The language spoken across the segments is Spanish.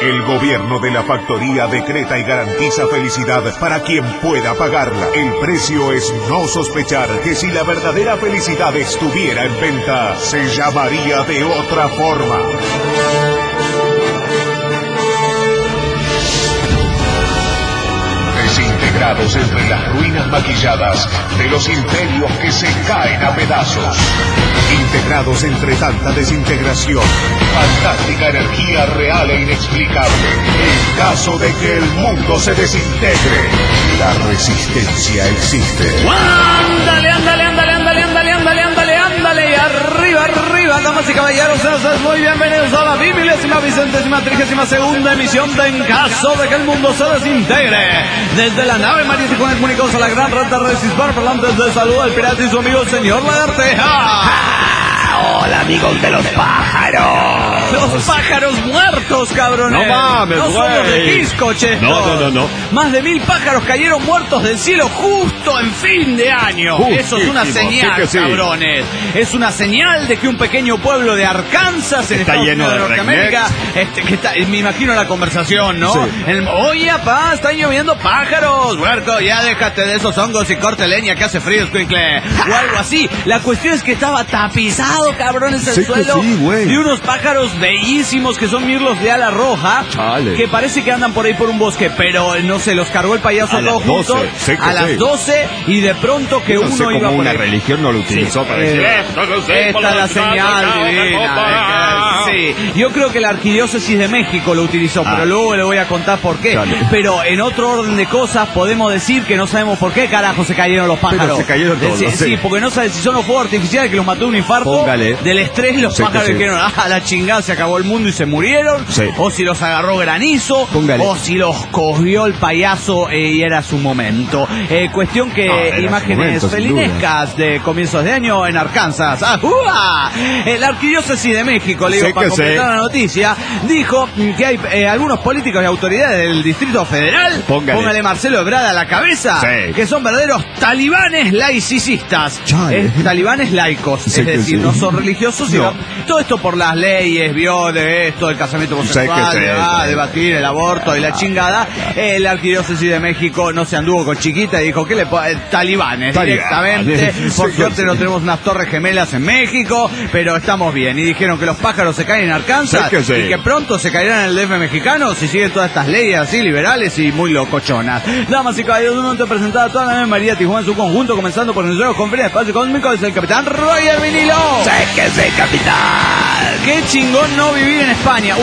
El gobierno de la factoría decreta y garantiza felicidad para quien pueda pagarla. El precio es no sospechar que si la verdadera felicidad estuviera en venta, se llamaría de otra forma. Desintegrados entre las ruinas maquilladas de los imperios que se caen a pedazos. Integrados entre tanta desintegración, fantástica energía real e inexplicable. En caso de que el mundo se desintegre, la resistencia existe. ¡Ándale, ándale, ándale, ándale, ándale, ándale, ándale, ándale! Y arriba, arriba, damas y caballeros, sean muy bienvenidos a la 22.032ª emisión de En caso de que el mundo se desintegre. Desde la nave marítima comunicados a la gran rata Resisbar, parlantes de salud al pirata y su amigo el señor Lagarteja. Hola, amigos de los pájaros. Los pájaros muertos, cabrones. No mames, no somos de güey. disco, che. No. Más de 1000 pájaros cayeron muertos del cielo justo en fin de año. Eso es una señal, sí. cabrones. Es una señal de que un pequeño pueblo de Arkansas, en está Estados lleno Unidos de de Norteamérica, que está, me imagino la conversación, ¿no? Sí. Oye, papá, están lloviendo pájaros. Huerco, ya déjate de esos hongos y corte leña que hace frío, escuincle. O algo así. La cuestión es que estaba tapizado, cabrones, el suelo de unos pájaros bellísimos que son mirlos de ala roja. Chale. Que parece que andan por ahí por un bosque, pero no sé, los cargó el payaso todos juntos a las 12 y de pronto que no uno sé iba cómo por una ahí. religión no lo utilizó para decir Esta es la señal divina. Sí, yo creo que la arquidiócesis de México lo utilizó, pero luego le voy a contar por qué. Chale. Pero en otro orden de cosas podemos decir que no sabemos por qué carajo se cayeron los pájaros. Pero se cayeron todos, sí, porque no sabes si son los fuegos artificiales que los mató un infarto. Póngale. Del estrés los pájaros dijeron, la chingada, se acabó el mundo y se murieron. Sí. O si los agarró granizo. Póngale. O si los cogió el payaso y era su momento. Cuestión que imágenes felinescas de comienzos de año en Arkansas. La arquidiócesis de México, le digo para completar la noticia, dijo que hay algunos políticos y autoridades del Distrito Federal, póngale Marcelo Ebrard a la cabeza, que son verdaderos talibanes laicistas. Talibanes laicos, es decir, no son religiosos, sino todo esto por las leyes, de esto, el casamiento homosexual, debatir el aborto y la chingada. La arquidiócesis de México no se anduvo con chiquita y dijo que talibanes directamente. Por suerte no tenemos unas torres gemelas en México, pero estamos bien. Y dijeron que los pájaros se caen en Arkansas y que pronto se caerán en el DF mexicano si siguen todas estas leyes así liberales y muy locochonas. Damas y caballeros, un momento presentada a toda la María Tijuana en su conjunto, comenzando por nuestro conferencia de espacio cósmico, es el capitán Roger Vinilo. ¡Séquese, capitán! Qué chingón no vivir en España.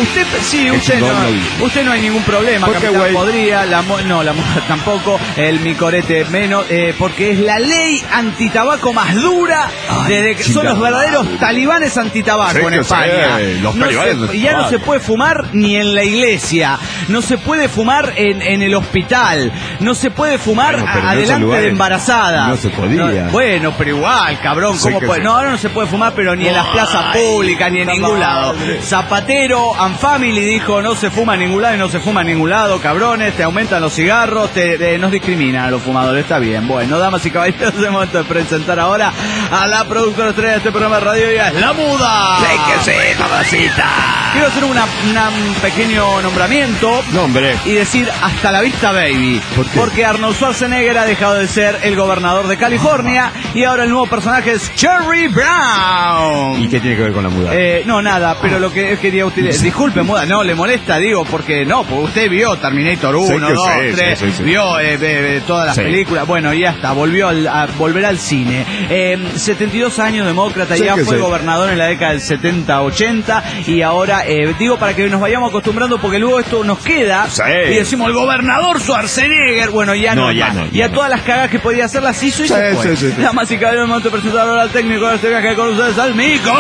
Usted no hay ningún problema, capitán. Podría, la moda tampoco, el micorete menos, porque es la ley antitabaco más dura desde que son los verdaderos talibanes antitabaco en España. No se puede fumar ni en la iglesia, no se puede fumar en el hospital, no se puede fumar adelante de embarazada. No se podía. Bueno, pero igual, cabrón, ¿cómo puede? No, ahora no se puede fumar, pero ni en las plazas públicas, ni en ningún lado. Zapatero and Family dijo, no se fuma en ningún lado y no se fuma en ningún lado, cabrones, te aumentan los cigarros, nos discriminan a los fumadores, está bien. Bueno, damas y caballeros, es momento de presentar ahora a la productora estrella de este programa de radio, ella es La Muda. ¡Séquese, mamacita! Quiero hacer un pequeño nombramiento y decir hasta la vista, baby. Porque Arnold Schwarzenegger ha dejado de ser el gobernador de California y ahora el nuevo personaje es Cherry Brown. ¿Y qué tiene que ver con la muda? No, nada, pero lo que quería utilizar... Disculpe, muda, no, le molesta, digo, porque usted vio Terminator 1, 2, 3, vio todas las películas, bueno, ya está, volverá al cine. 72 años demócrata, ya fue gobernador en la década del 70-80 y ahora, digo, para que nos vayamos acostumbrando, porque luego esto nos queda y decimos, el gobernador Schwarzenegger, bueno, ya todas las cagas que podía hacer las hizo y se fue. Damas y caballeros, momento de presentar ahora al técnico de este viaje con ustedes, al Mico.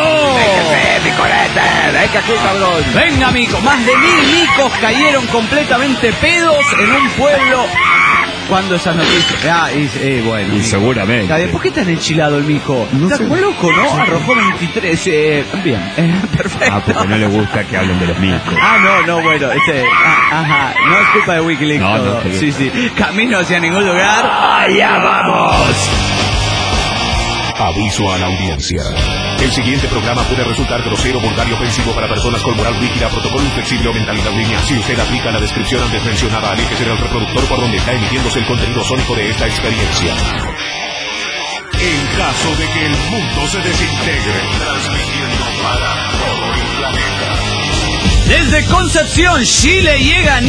Venga aquí, cabrón. Venga, Mico. Más de 1000 micos cayeron completamente pedos en un pueblo. ¿Cuándo esas noticias? Bueno. Y seguramente. ¿Por qué tan enchilado el Mico? Está muy loco, ¿no? Arrojó 23. Bien. Perfecto. Porque no le gusta que hablen de los micos. Bueno. Ajá. No es culpa de Wikileaks. No. Sí. Camino hacia ningún lugar. ¡Allá vamos! Aviso a la audiencia. El siguiente programa puede resultar grosero, vulgar y ofensivo para personas con moral rígida, protocolo inflexible o mentalidad lineal. Si usted aplica la descripción antes mencionada, aléjese del reproductor por donde está emitiéndose el contenido sónico de esta experiencia. En caso de que el mundo se desintegre, transmitiendo para todo el planeta. Desde Concepción, Chile, llega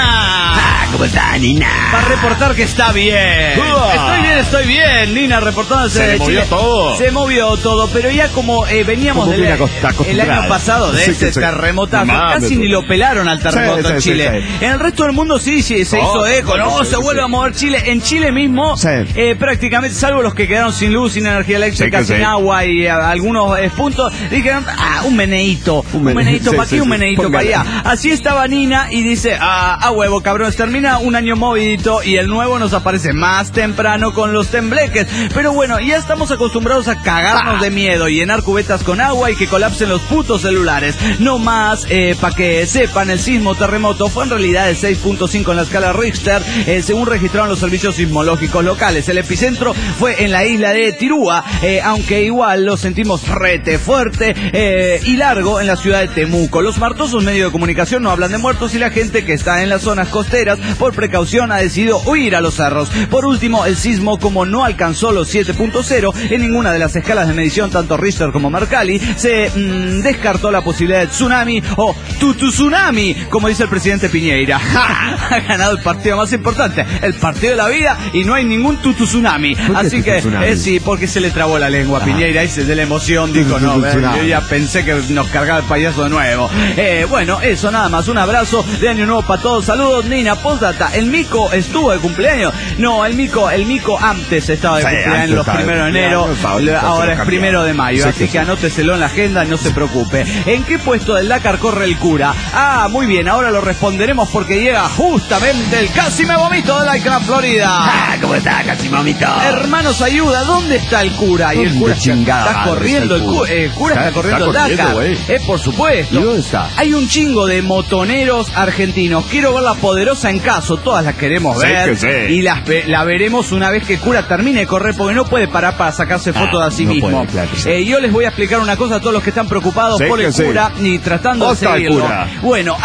Nina. ¿Cómo está, Nina? Para reportar que está bien. Estoy bien, Nina, reportándose de Chile. Se movió todo, pero ya como veníamos el año pasado de ese terremotazo, casi ni lo pelaron al terremoto en Chile. En el resto del mundo sí se hizo eco, se vuelve a mover Chile. En Chile mismo, prácticamente, salvo los que quedaron sin luz, sin energía eléctrica, sin agua y algunos puntos, dijeron, un meneíto, ¿para qué un meneíto? Allá. Así estaba Nina y dice, huevo, cabrones, termina un año movidito y el nuevo nos aparece más temprano con los tembleques. Pero bueno, ya estamos acostumbrados a cagarnos de miedo y llenar cubetas con agua y que colapsen los putos celulares. No más, para que sepan, el sismo terremoto fue en realidad de 6.5 en la escala Richter, según registraron los servicios sismológicos locales. El epicentro fue en la isla de Tirúa, aunque igual lo sentimos rete fuerte y largo en la ciudad de Temuco. Los martosos medios de comunicación no hablan de muertos y la gente que está en las zonas costeras por precaución ha decidido huir a los cerros. Por último, el sismo, como no alcanzó los 7.0 en ninguna de las escalas de medición, tanto Richter como Mercalli, se descartó la posibilidad de tsunami o tsunami, como dice el presidente Piñera. Ha ganado el partido más importante, el partido de la vida, y no hay ningún tsunami. Así que sí, porque se le trabó la lengua a Piñera y de la emoción dijo, no, yo ya pensé que nos cargaba el payaso de nuevo. Bueno, eso nada más, un abrazo de año nuevo para todos, saludos. Nina, postdata, ¿el mico estuvo de cumpleaños? No, el mico antes estaba de cumpleaños, los 1 de enero, ahora es 1 de mayo, así que anóteselo en la agenda, no se preocupe. ¿En qué puesto del Dakar corre el cura? Muy bien, ahora lo responderemos porque llega justamente el Casi Me Vomito de Lakeland, Florida. ¿Cómo está, Casi Me Vomito? Hermanos, ayuda, ¿dónde está el cura? Y el cura está corriendo, el cura está corriendo el Dakar, por supuesto. ¿Y dónde está? Hay un chingo de motoneros argentinos. Quiero ver la poderosa en caso. Todas las queremos ver. Y la veremos una vez que el cura termine de correr, porque no puede parar para sacarse fotos de sí mismo. Yo les voy a explicar una cosa a todos los que están preocupados por el cura y tratando de seguirlo. Bueno,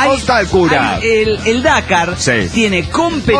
el Dakar tiene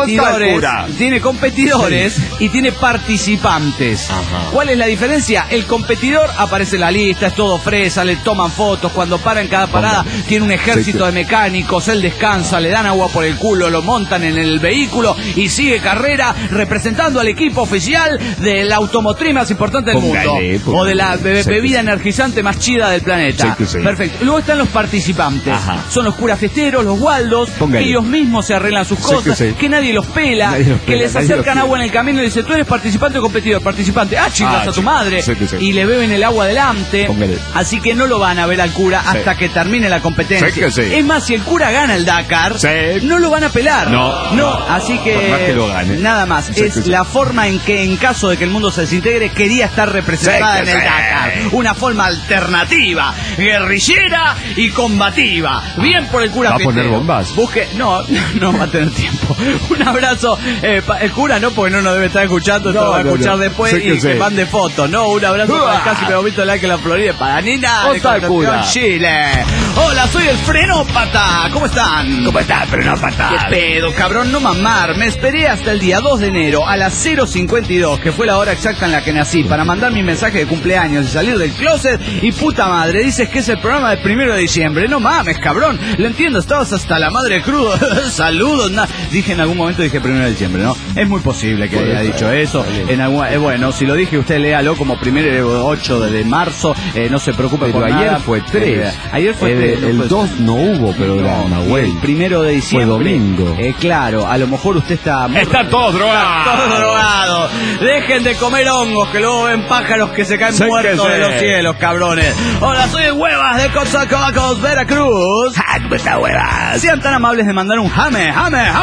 competidores y tiene participantes. ¿Cuál es la diferencia? El competidor aparece en la lista, es todo fresa, le toman fotos cuando para en cada parada, tiene un ejército de mecánicos, él descansa, le dan agua por el culo, lo montan en el vehículo y sigue carrera representando al equipo oficial de la automotriz más importante del mundo, o de la bebida energizante más chida del planeta. Perfecto. Luego están los participantes, son los curas festeros, los Waldos, que ellos mismos se arreglan sus cosas, que nadie los pela, que les acercan agua en el camino y le dicen, tú eres participante o competidor. Participante, chingas a tu madre, y le beben el agua delante. Así que no lo van a ver al cura hasta que termine la competencia. Es más, si el cura gana el Dakar, no lo van a pelar. No, así que nada más. Es la forma en que, en caso de que el mundo se desintegre, quería estar representada en el Dakar. Una forma alternativa, guerrillera y combativa. Bien por el cura. ¿Va a poner bombas? No va a tener tiempo. Un abrazo. El cura no, porque no nos debe estar escuchando, esto lo va a escuchar después y que mande fotos. Un abrazo para el Casi Me Vomito de Lakeland, Florida, para Nina de Concepción, Chile. Hola, soy el Frenópata. ¿Cómo están? ¿Cómo está, Frenópata? ¿Qué pedo, cabrón? No mamar. Me esperé hasta el día 2 de enero a las 0:52, que fue la hora exacta en la que nací, para mandar mi mensaje de cumpleaños y salir del closet. Y puta madre, dices que es el programa del 1 de diciembre. No mames, cabrón. Lo entiendo, estabas hasta la madre crudo. Saludos. Dije en algún momento, 1 de diciembre, ¿no? Es muy posible que haya dicho eso. Bueno, si lo dije, usted léalo como 8 de marzo. No se preocupe, pero por ayer nada. fue 3. Ayer fue 3. El 2 no hubo programa, güey. El 1 de diciembre. Fue domingo. Claro, a lo mejor usted está... Están todos drogados. Dejen de comer hongos, que luego ven pájaros que se caen muertos de los cielos, cabrones. Hola, soy el Huevas de Coatzacoalcos, Veracruz. ¿Cómo está, Huevas? Sean tan amables de mandar un jame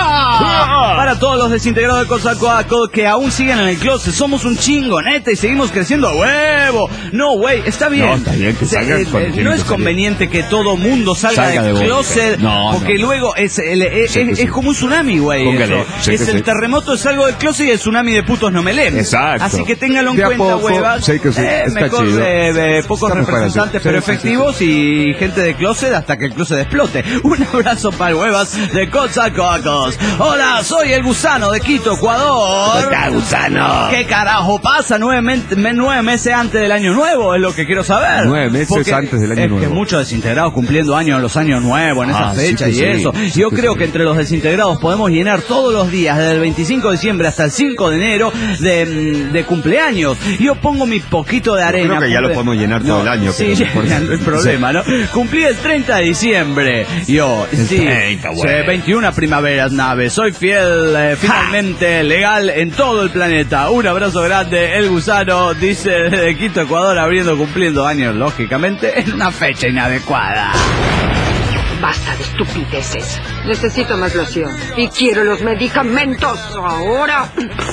para todos los desintegrados de Coatzacoalcos que aún siguen en el closet. Somos un chingo, neta, y seguimos creciendo a huevo. No, güey, está bien. No, está bien que salgan no es conveniente que todo mundo salga del de golpe. closet, porque luego es como un tsunami, güey. Es el terremoto, es algo del closet, y el tsunami de putos no me leen. Exacto. Así que téngalo en cuenta, huevas. Mejor pocos representantes pero efectivos y gente de closet hasta que el closet explote. Un abrazo para huevas de Coatzacoalcos. Hola, soy el Gusano de Quito, Ecuador. ¿Qué tal, Gusano? ¿Qué carajo pasa 9 meses antes del año nuevo? Es lo que quiero saber. 9 meses antes del año nuevo. Es que muchos desintegrados cumpliendo años en los años nuevos, en esa fecha y eso. Yo creo que entre los desintegrados podemos llenar todos los días, desde el 25 de diciembre hasta el 5 de enero, de cumpleaños. Yo pongo mi poquito de arena. Creo que ya lo podemos llenar todo el año. Sí, ya no hay problema, ¿no? Cumplí el 30 de diciembre. Yo, sí, 21 primaveras, naves. Soy fiel, finalmente legal en todo el planeta. Un abrazo grande, el Gusano, dice desde Quito, Ecuador, cumpliendo años, lógicamente, en una fecha inadecuada. Basta de estupideces. Necesito más loción. Y quiero los medicamentos ahora.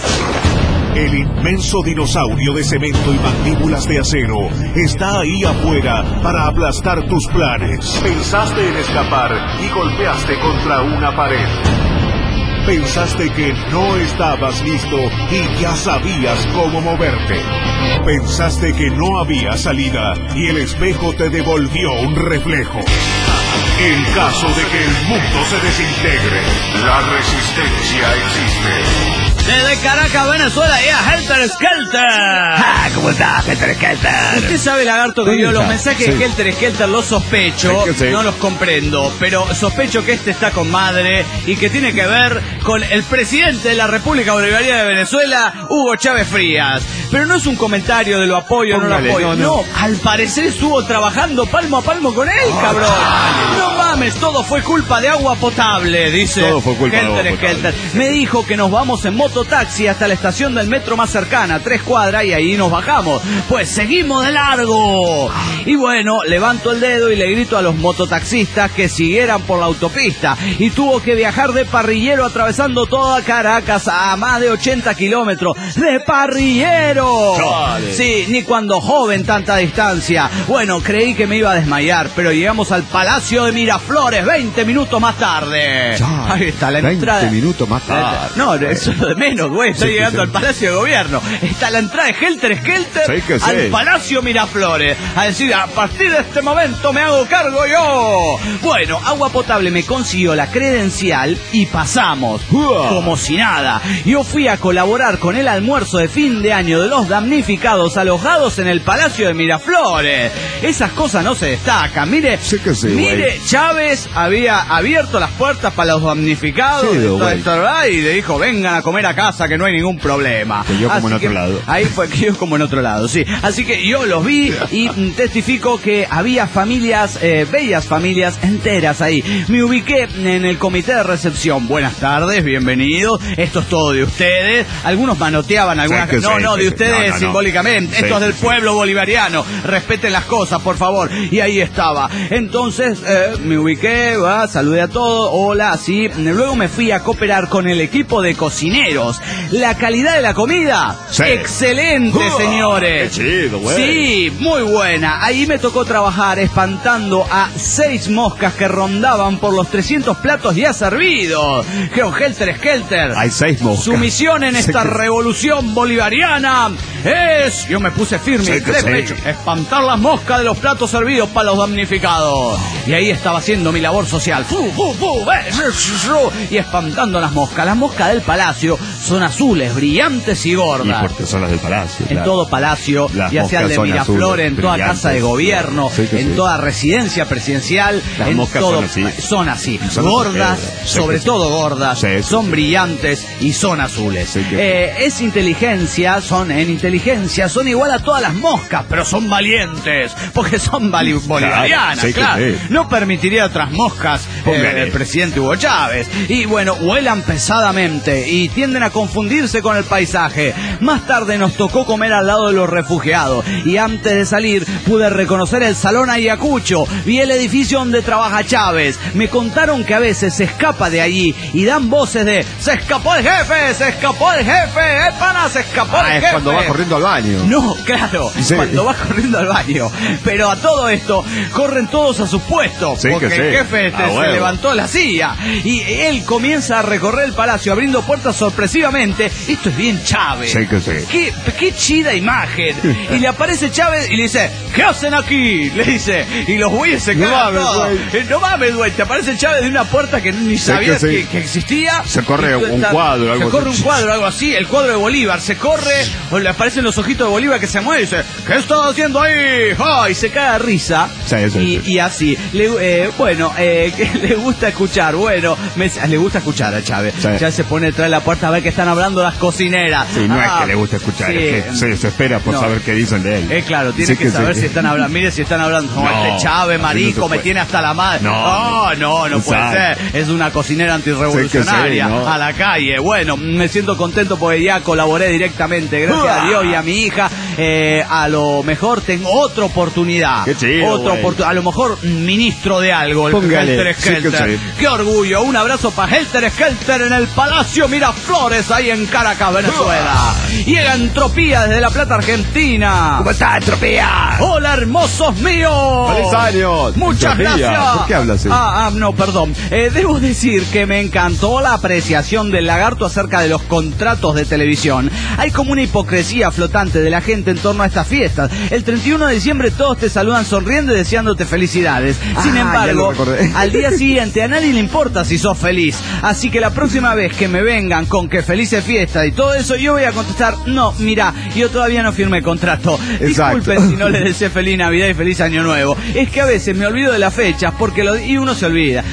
El inmenso dinosaurio de cemento y mandíbulas de acero está ahí afuera para aplastar tus planes. Pensaste en escapar y golpeaste contra una pared. Pensaste que no estabas listo y ya sabías cómo moverte. Pensaste que no había salida y el espejo te devolvió un reflejo. En caso de que el mundo se desintegre, la resistencia existe. Desde Caracas, Venezuela, y a Helter Skelter. ¿Cómo estás, Helter Skelter? Usted sabe, lagarto, que yo los mensajes de Helter Skelter los sospecho, no los comprendo, pero sospecho que este está con madre y que tiene que ver con el presidente de la República Bolivariana de Venezuela, Hugo Chávez Frías. Pero no es un comentario de lo apoyo o no lo apoyo. No, al parecer estuvo trabajando palmo a palmo con él, cabrón. No mames, todo fue culpa de agua potable, dice Helter Skelter. Me dijo que nos vamos en mototaxi hasta la estación del metro más cercana, 3 cuadras, y ahí nos bajamos. Pues seguimos de largo. Y bueno, levanto el dedo y le grito a los mototaxistas que siguieran por la autopista. Y tuvo que viajar de parrillero atravesando toda Caracas a más de 80 kilómetros. ¡De parrillero! Sí, ni cuando joven tanta distancia. Bueno, creí que me iba a desmayar, pero llegamos al Palacio de Miraflores 20 minutos más tarde. Ahí está la entrada. 20 minutos más tarde. No, eso es lo de menos, güey. Estoy llegando al Palacio de Gobierno. Está la entrada de Helter Skelter al Palacio Miraflores. A decir, a partir de este momento me hago cargo yo. Bueno, Agua Potable me consiguió la credencial y pasamos como si nada. Yo fui a colaborar con el almuerzo de fin de año de los damnificados alojados en el Palacio de Miraflores. Esas cosas no se destacan. Mire, Chávez había abierto las puertas para los damnificados y le dijo, vengan a comer a casa que no hay ningún problema. Que yo como en otro lado. Ahí fue que yo como en otro lado, sí. Así que yo los vi y testifico que había familias, bellas familias enteras ahí. Me ubiqué en el comité de recepción. Buenas tardes, bienvenidos. Esto es todo de ustedes. Algunos manoteaban algunas... No, de ustedes simbólicamente. Esto es del pueblo bolivariano. Respeten las cosas, por favor. Y ahí estaba. Entonces, me ubiqué, saludé a todos. Hola, así. Luego me fui a cooperar con el equipo de cocineros. La calidad de la comida, excelente, señores. Qué chido, güey. Sí, muy buena. Ahí me tocó trabajar espantando a 6 moscas que rondaban por los 300 platos ya servidos. Creo Helter Skelter. Hay 6 moscas. Su misión en esta revolución bolivariana es, yo me puse firme de pecho, espantar las moscas de los platos servidos para los damnificados. Y ahí estaba haciendo mi labor social. Y espantando las moscas. Las moscas del palacio son azules, brillantes y gordas. Y porque son las del palacio. En todo palacio, ya sea el de Miraflores, en toda casa de gobierno, en toda residencia presidencial, las en moscas todo, son así. Son gordas, sobre todo gordas, son brillantes y son azules. Es inteligencia, son igual a todas las moscas, pero son valientes, porque son bolivarianas, claro. No permitiría otras moscas el presidente Hugo Chávez. Y bueno, vuelan pesadamente y tienden a confundirse con el paisaje. Más tarde nos tocó comer al lado de los refugiados y antes de salir pude reconocer el Salón Ayacucho, vi el edificio donde trabaja Chávez. Me contaron que a veces se escapa de allí y dan voces de ¡se escapó el jefe! ¡Se escapó el jefe! ¡Pana, se escapó el jefe! Es cuando va corriendo al baño. No, claro, cuando va corriendo al baño. Pero a todo esto, corren todos a sus puestos, porque porque el jefe se levantó la silla. Y él comienza a recorrer el palacio abriendo puertas sorpresivamente. Esto es bien Chávez. Sí que sí. Qué chida imagen. Y le aparece Chávez y le dice, ¿qué hacen aquí? Le dice. Y los güeyes se cagan todos. No mames, güey. Te aparece Chávez de una puerta que ni sabías que existía. Se corre un cuadro, algo así. El cuadro de Bolívar. Se corre, o le aparecen los ojitos de Bolívar que se mueve y dice, ¿qué estás haciendo ahí? ¡Oh! Y se cae a risa. Y así. Que le gusta escuchar. Bueno, le gusta escuchar a Chávez. Chávez se pone detrás de la puerta a ver qué están hablando las cocineras. Sí, no es que le guste escuchar, es que se desespera por saber qué dicen de él. Claro, tiene que saber si están hablando. Mire si están hablando. Este Chávez, marico, me tiene hasta la madre. No puede ser. Es una cocinera antirrevolucionaria. A la calle. Bueno, me siento contento porque ya colaboré directamente. Gracias a Dios y a mi hija. A lo mejor tengo otra oportunidad. Qué chido, a lo mejor ministro de algo. Póngale, Helter Skelter. Qué orgullo. Un abrazo para Helter Skelter en el Palacio Miraflores, ahí en Caracas, Venezuela. Llega Entropía desde La Plata, Argentina. ¿Cómo está, Entropía? Hola, hermosos míos. ¡Feliz años! Muchas gracias. ¿Por qué hablas así? No, perdón. Debo decir que me encantó la apreciación del lagarto acerca de los contratos de televisión. Hay como una hipocresía flotante de la gente en torno a estas fiestas. El 31 de diciembre todos te saludan sonriendo y deseándote felicidades. Sin embargo, al día siguiente a nadie le importa si sos feliz. Así que la próxima vez que me vengan con que felices fiestas y todo eso, yo voy a contestar, no, mira, yo todavía no firmé contrato. Disculpen si no les deseo feliz Navidad y feliz Año Nuevo. Es que a veces me olvido de las fechas y uno se olvida.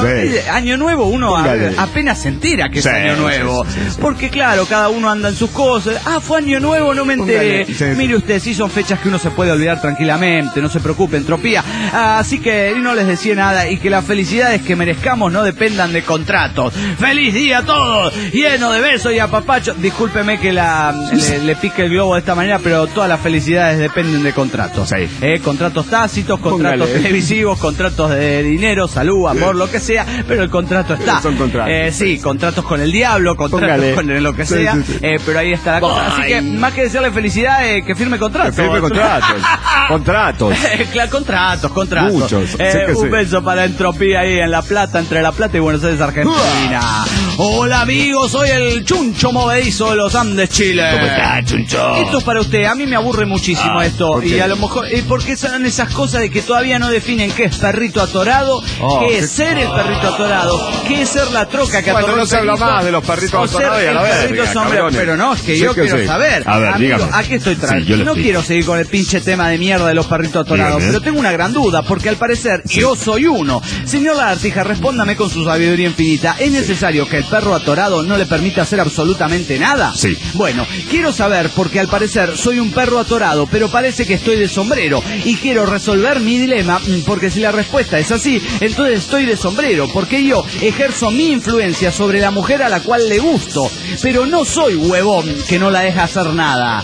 Año Nuevo uno apenas se entera que es Año Nuevo. Porque claro, cada uno anda en sus cosas. Fue Año Nuevo, no me enteré. Mire usted, sí son fechas que uno se puede olvidar tranquilamente, no se preocupe, Entropía. Así que no les decía nada y que las felicidades que merezcamos no dependan de contratos. ¡Feliz día a todos! Lleno de besos y apapachos. Discúlpeme que le pique el globo de esta manera, pero todas las felicidades dependen de contratos. Contratos tácitos, contratos televisivos, contratos de dinero, salud, amor, lo que sea, pero el contrato está. Son contratos. Contratos con el diablo, contratos con lo que sea, pero ahí está la cosa. Así que más que decirle felicidades, que firme contratos. Que firme contratos. Contratos. Claro, contratos. Muchos. Un beso para Entropía ahí en La Plata, entre La Plata y Buenos Aires, Argentina. Hola amigos, soy el Chuncho Movedizo de los Andes, Chile. ¿Cómo está, Chuncho? Esto es para usted, a mí me aburre muchísimo esto. Y a lo mejor, porque son esas cosas de que todavía no definen qué es perrito atorado, qué es ser el perrito atorado, qué es ser la troca que atoró. No se habla más de los perritos atorados y a la vez. Pero no, es que yo quiero saber. A ver, dígame. Aquí estoy tranquilo. No quiero seguir con el pinche tema de mierda de los perritos atorados, pero tengo una gran duda, porque al parecer yo soy uno. Señor Lagartija, respóndame con su sabiduría infinita. ¿Es necesario que el perro atorado no le permita hacer absolutamente nada? Sí. Bueno, quiero saber, porque al parecer soy un perro atorado, pero parece que estoy de sombrero, y quiero resolver mi dilema, porque si la respuesta es así, entonces estoy de sombrero, porque yo ejerzo mi influencia sobre la mujer a la cual le gusto, pero no soy huevón que no la deja hacer nada.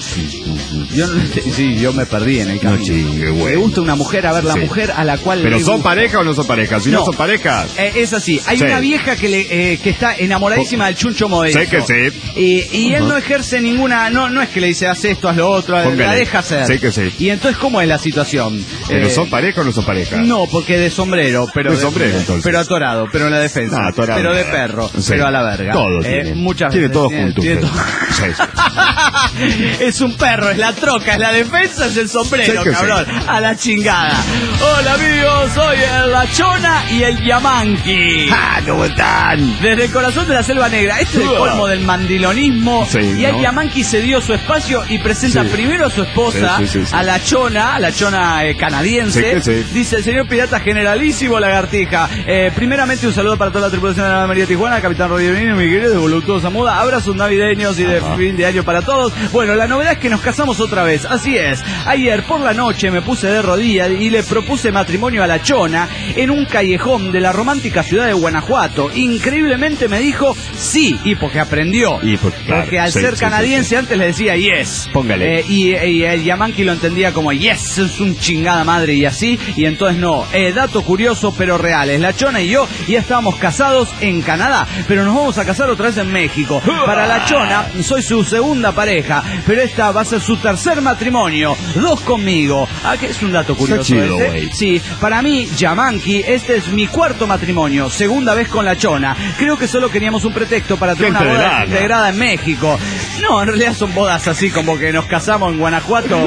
Yo me perdí en el camino. No chingue, güey. Le gusta una mujer, a ver, la mujer a la cual ¿Pero le son gusta. pareja o no son parejas? Si no son parejas. Es así. Hay una vieja que está enamoradísima del Chuncho Movedizo. Sé que sí. Y él no ejerce ninguna... No es que le dice, haz esto, haz lo otro. Póngale. La deja hacer. Sé que sí. Y entonces, ¿cómo es la situación? ¿Pero son pareja o no son pareja? No, porque de sombrero, pero de sombrero, entonces. pero atorado, pero en la defensa. Atorado. Pero de perro, Sí. pero a la verga. Todos tienen. Muchas Tiene veces. todos juntos. Tiene todo. Sí. Es un perro, es la troca, es la defensa, es el sombrero, Sí que cabrón. sí. A la chingada. Hola amigos, soy La Chona y el Yamanqui. ¿Cómo están? Desde el corazón de la Selva Negra. Este es el colmo del mandilonismo. Sí, y el ¿no? Yamanqui se dio su espacio y presenta primero a su esposa, Sí. a la Chona canadiense. Sí. Dice el señor pirata generalísimo Lagartija. Primeramente un saludo para toda la tripulación de la María Tijuana, Capitán Rodríguez, mi querido de Voluptuosa Moda. Abrazos navideños y de fin de año para todos. Bueno, la novedad es que nos casamos otra vez. Así es. Ayer por la noche me puse de rodillas y le propuse matrimonio a la Chona en un callejón de la romántica ciudad de Guanajuato. Increíblemente me dijo sí, y porque aprendió. Porque al ser canadiense antes le decía yes. Póngale. Y el Yamanqui lo entendía como yes, es un chingada madre y así. Y entonces no. Dato curioso pero reales. La Chona y yo ya estábamos casados en Canadá, pero nos vamos a casar otra vez en México. Para la Chona soy su segunda pareja, pero esta va a ser su tercera tercer matrimonio, 2 conmigo. Aquí es un dato curioso. Chido, Sí, para mí, Yamanqui, este es mi 4º matrimonio, segunda vez con la Chona. Creo que solo queríamos un pretexto para tener una boda integrada en México. No, en realidad son bodas así, como que nos casamos en Guanajuato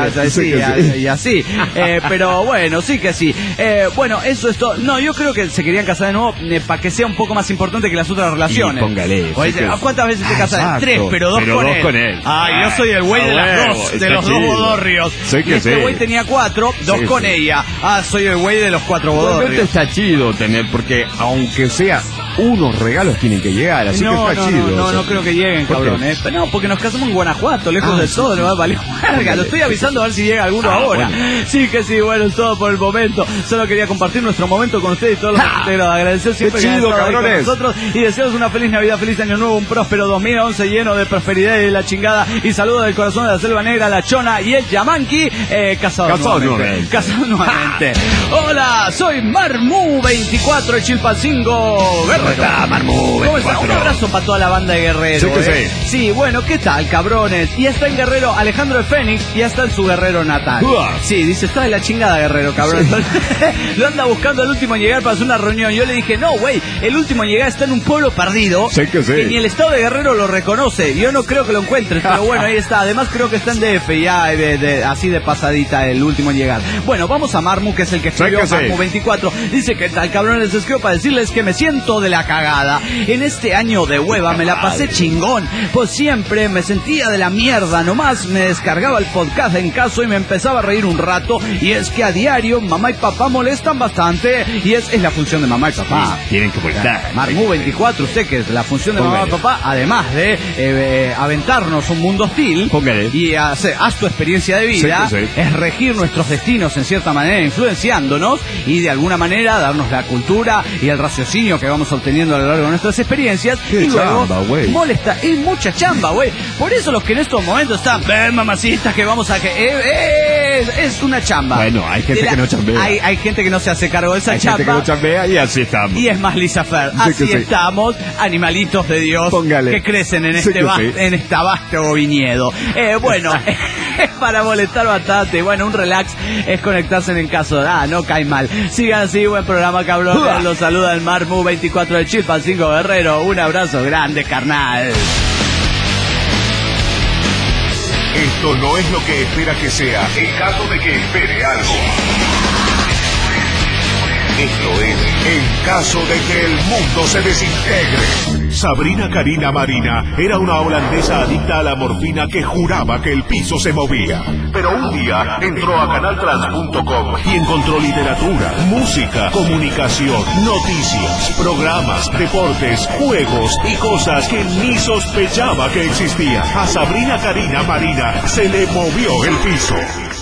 y así. Pero bueno, sí que sí. Bueno, eso es todo. No, yo creo que se querían casar de nuevo para que sea un poco más importante que las otras relaciones. Póngale. ¿Cuántas veces te casas? 3, pero 2 con él. Yo soy el güey de los 2 bodorrios. Y este güey tenía 4, 2 con ella. Soy el güey de los 4 bodorrios. Está chido tener, porque aunque sea unos regalos tienen que llegar, así que está chido. No creo que lleguen, cabrón. No, porque nos casamos en Guanajuato, lejos de todo, no vale verga. Lo estoy avisando a ver si llega alguno ahora. Bueno. Sí que sí, bueno, es todo por el momento. Solo quería compartir nuestro momento con ustedes y todos los integrantes. Agradecer siempre que han estado ahí con nosotros y desearos una feliz Navidad, feliz Año Nuevo, un próspero 2011 lleno de prosperidad y de la chingada. Y saludos del corazón de la Selva Negra, la Chona y el Yamanqui, casados nuevamente. Hola, soy Marmu24 de Chilpancingo Guerrero. Está Marmu24. ¿Cómo está? Un abrazo para toda la banda de Guerrero. Sí, bueno, ¿qué tal, cabrones? Y está en Guerrero Alejandro de Fénix y está en su Guerrero natal. Sí, dice, está de la chingada Guerrero, cabrón. Lo anda buscando el último en llegar para hacer una reunión. Yo le dije, no, güey, el último en llegar está en un pueblo perdido que ni el estado de Guerrero lo reconoce. Yo no creo que lo encuentres, pero bueno, ahí está. Además creo que está en DF, ya así de pasadita el último en llegar. Bueno, vamos a Marmu, que es el que escribió Marmu24. Dice que tal, cabrones, les escribo para decirles que me siento de la cagada. En este año de hueva me la pasé chingón, pues siempre me sentía de la mierda. Nomás me descargaba el podcast en caso y me empezaba a reír un rato. Y es que a diario mamá y papá molestan bastante. Y es la función de mamá y papá. Sí, tienen que molestar. Marmu24, usted que es la función de mamá y papá, además de aventarnos un mundo hostil y haz tu experiencia de vida, es regir nuestros destinos en cierta manera, influenciándonos y de alguna manera darnos la cultura y el raciocinio que vamos obteniendo a lo largo de nuestras experiencias. Qué y luego chamba, molesta, es mucha chamba, güey. Por eso los que en estos momentos están, mamacitas, que vamos a que es una chamba. Bueno, hay gente que no chambea. Hay gente que no se hace cargo de esa chamba. Hay gente que no chambea y así estamos. Y es más Lisa Fer. Así estamos, animalitos de Dios que crecen en esta vasto viñedo. Bueno, es para molestar bastante. Bueno, un relax es conectarse en el caso. No cae mal. Sigan así, buen programa, cabrón. Los saluda el Marmu24 de Chilpancingo Guerrero. Un abrazo grande, carnal. Esto no es lo que espera que sea, en caso de que espere algo. Esto es en caso de que el mundo se desintegre. Sabrina Karina Marina era una holandesa adicta a la morfina que juraba que el piso se movía. Pero un día entró a canaltrans.com y encontró literatura, música, comunicación, noticias, programas, deportes, juegos y cosas que ni sospechaba que existían. A Sabrina Karina Marina se le movió el piso.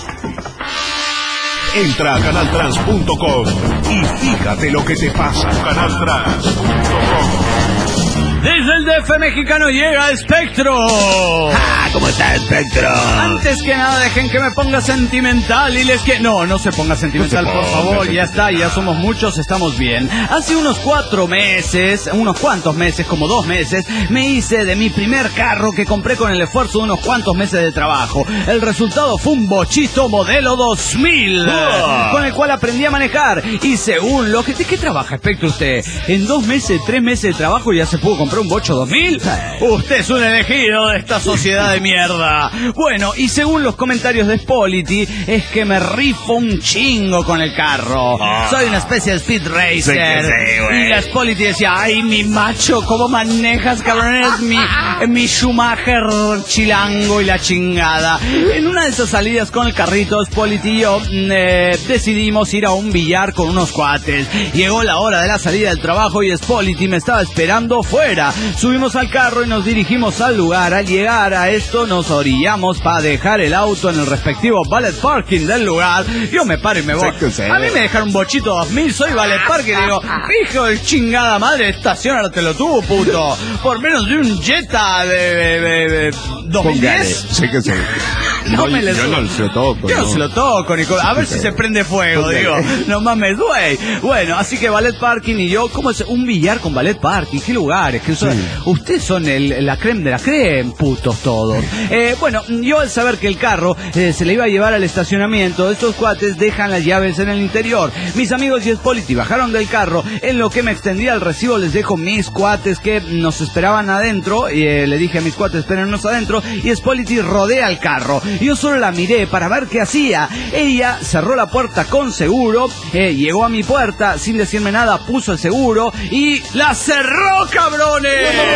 Entra a canaltrans.com y fíjate lo que te pasa. Canaltrans.com. Desde el DF mexicano llega Espectro. ¿Cómo está Espectro? Antes que nada dejen que me ponga sentimental y les que... No se ponga sentimental, por favor, ya está, ya somos muchos, estamos bien. Hace unos 4 meses, unos cuantos meses, como 2 meses, me hice de mi primer carro que compré con el esfuerzo de unos cuantos meses de trabajo. El resultado fue un bochito modelo 2000, con el cual aprendí a manejar. Y según lo que... ¿De qué trabaja, Espectro, usted? En 2 meses, 3 meses de trabajo ya se pudo comprar un bocho 2000. Usted es un elegido de esta sociedad de mierda. Bueno, y según los comentarios de Spolity, es que me rifo un chingo con el carro. Soy una especie de speed racer. Y la Spolity decía, ay, mi macho, ¿cómo manejas, cabrón? Eres mi Schumacher chilango y la chingada. En una de esas salidas con el carrito, Spolity y yo decidimos ir a un billar con unos cuates. Llegó la hora de la salida del trabajo y Spolity me estaba esperando fuera. Subimos al carro y nos dirigimos al lugar. Al llegar a esto nos orillamos para dejar el auto en el respectivo valet parking del lugar. Yo me paro y me voy. A mí me dejaron un bochito 2000, soy valet parking y digo, hijo de chingada madre, estacionártelo tú, puto. Por menos de un Jetta de 2010. No me le yo no se lo toco. Yo no se lo toco, Nico. A ver si se prende fuego, digo. No mames, güey. Bueno, así que ballet parking y yo, ¿cómo es? Un billar con ballet parking, ¿qué lugares? Ustedes son la creme de la creme, putos todos. Bueno, yo al saber que el carro se le iba a llevar al estacionamiento, estos cuates dejan las llaves en el interior. Mis amigos y Spolity bajaron del carro, en lo que me extendía el recibo les dejo mis cuates que nos esperaban adentro, y le dije a mis cuates, espérennos adentro, y Spolity rodea el carro. Yo solo la miré para ver qué hacía. Ella cerró la puerta con seguro, llegó a mi puerta sin decirme nada, puso el seguro y ¡la cerró, cabrones!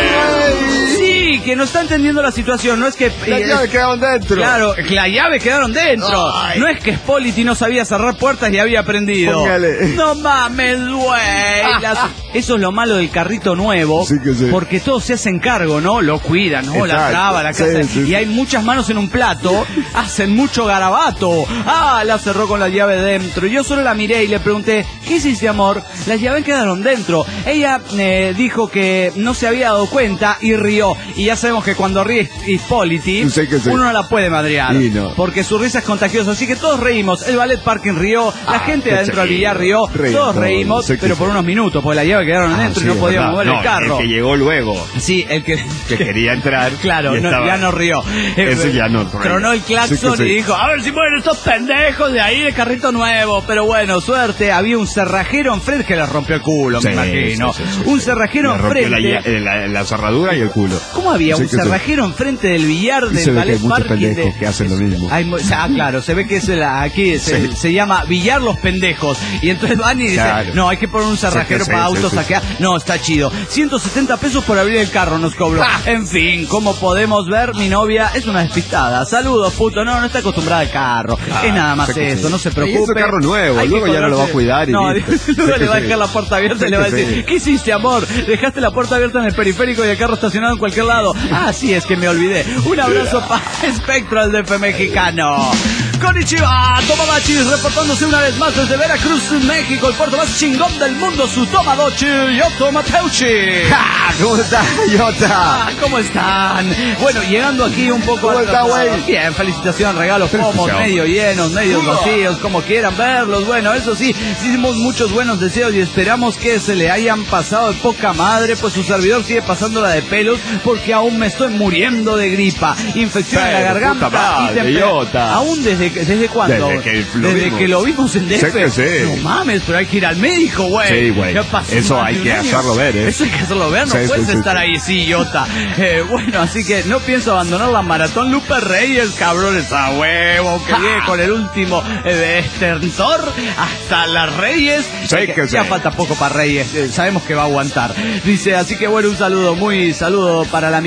Sí, que no está entendiendo la situación, no es que... Las llaves quedaron dentro. Claro, la llave quedaron dentro. Ay. No es que Spolity no sabía cerrar puertas y había aprendido. Póngale. No mames, güey. Eso es lo malo del carrito nuevo, Sí que sí. porque todos se hacen cargo, ¿no? Lo cuidan, ¿no? La Exacto. traba, la casa. Sí. Y hay muchas manos en un plato, hacen mucho garabato. Ah, la cerró con la llave dentro. Yo solo la miré y le pregunté, ¿qué hiciste, amor? Las llaves quedaron dentro. Ella dijo que no se había dado cuenta y rió. Y ya sabemos que cuando ríe Spolity, Sí que sí. uno no la puede madrear. Y no. Porque su risa es contagiosa. Así que todos reímos. El ballet parking rió, la gente de adentro del billar rió, todos reímos, Sí que pero sí. por unos minutos, porque la llave quedaron adentro y no sí, podíamos verdad. mover No, el carro. El que llegó luego, Sí, el que quería entrar. claro, y no, estaba- ya no rió. Ese ya no rió. Tronó el claxon Sí que sí. y dijo, a ver si mueren estos pendejos de ahí de carrito nuevo. Pero bueno, suerte, había un cerrajero enfrente que les rompió el culo, Sí, me imagino. sí, sí, sí, Un sí. cerrajero Le rompió enfrente. la cerradura y el culo. ¿Cómo había Sí un que sí. cerrajero enfrente del billar Y se del ve que ballet hay muchos parking? pendejos que hacen lo mismo. Claro, se ve que es aquí se llama billar los pendejos. Y entonces van y dicen, Claro. no, hay que poner un cerrajero Sí, para sí, autos sí, acá. No, está chido. 170 pesos por abrir el carro nos cobró. En fin, como podemos ver, mi novia es una despistada. Saludos, puto. No está acostumbrada al carro. Es nada más sé que eso, sí. no se Y preocupe. es un carro nuevo, Hay que luego ya no lo va a colgarse- cuidar y No, listo. luego Sé le que va a sí. dejar la puerta abierta y le va a Sé que decir, sí. ¿qué hiciste, amor? Dejaste la puerta abierta en el periférico y el carro estacionado en cualquier lado. Ah, sí, es que me olvidé. Un abrazo para Spectral DF mexicano. Konnichiwa, Tomodachi, reportándose una vez más desde Veracruz, México, el puerto más chingón del mundo, su Tomodachi, Yoto Mateuchi. ¡Ja! ¿Cómo está, Jota? Ah, ¿cómo están? Bueno, llegando aquí un poco ¿Cómo está, atrasado. güey? Bien, felicitación, regalos pomos, Felicitación. medio llenos, medios vacíos, como quieran verlos. Bueno, eso sí, hicimos muchos buenos deseos y esperamos que se le hayan pasado de poca madre, pues su servidor sigue pasándola de pelos porque aún me estoy muriendo de gripa, infección en la Pero, garganta puta madre, y Jota. aún desde cuándo? Desde que lo vimos. en DF. Sé que sí. No mames, pero hay que ir al médico, güey. Sí, güey. Ya pasó Eso más hay de un que año. hacerlo ver, ¿eh? Eso hay que hacerlo ver, no Sí, puedes sí, sí, estar sí. ahí, sí, Jota. Bueno, así que no pienso abandonar la maratón Lupe Reyes, cabrones, a huevo, que llegue con el último estertor hasta las Reyes. Sí, que ya sí. falta poco para Reyes, sabemos que va a aguantar. Dice, así que bueno, un saludo, muy saludo para la